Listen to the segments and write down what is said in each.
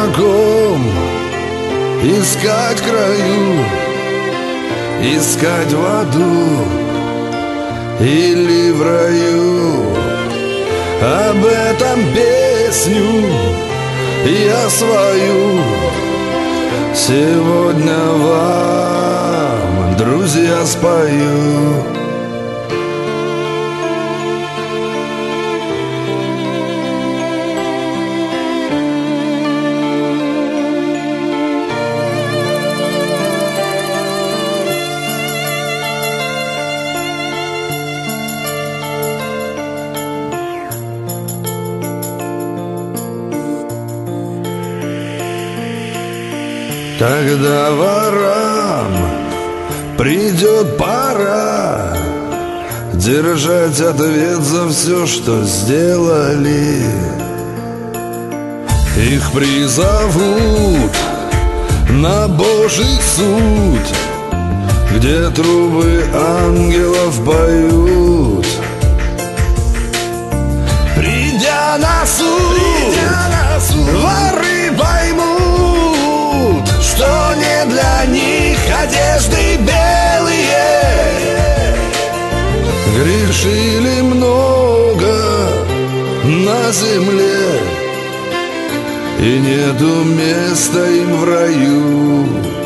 каком искать краю, искать в аду или в раю. Об этом песню я свою сегодня вам, друзья, спою. Когда ворам придет пора держать ответ за все, что сделали, их призовут на Божий суд, где трубы ангелов поют. Придя на суд, воры поймут, что не для них одежды белые. Грешили много на земле, и нету места им в раю.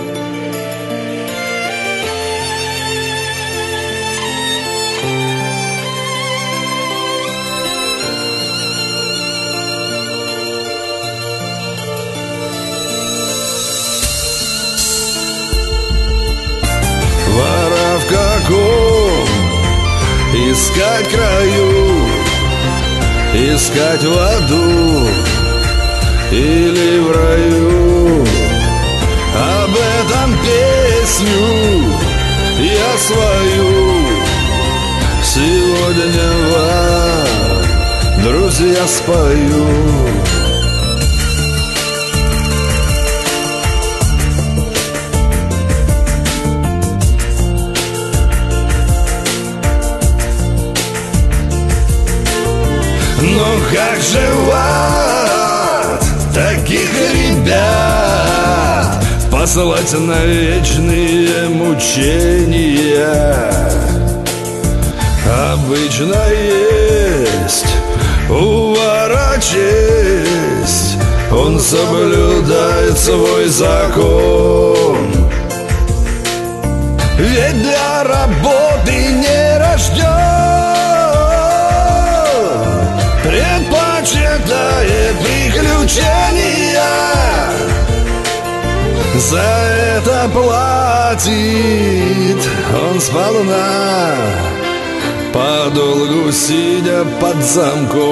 В каком искать краю, искать в аду или в раю. Об этом песню я свою сегодня вам, друзья, спою. Но как же в ад таких ребят послать на вечные мучения? Обычно есть у вора честь, он соблюдает свой закон. Ведь для работы не рожден, предпочитает приключения. За это платит он сполна, подолгу сидя под замком.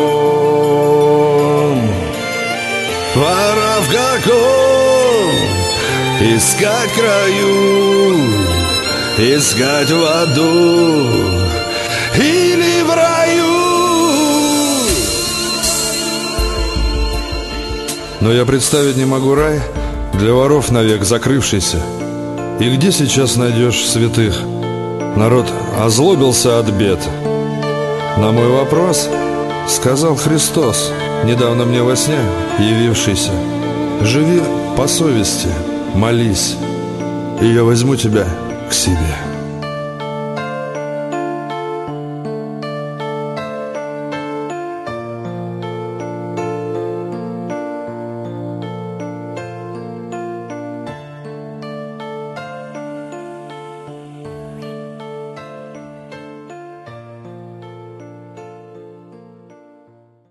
Пора в каком искать краю, искать в аду или в раю. Но я представить не могу рай, для воров навек закрывшийся. И где сейчас найдешь святых? Народ озлобился от бед. На мой вопрос сказал Христос, недавно мне во сне явившийся: живи по совести, молись, и я возьму тебя к себе.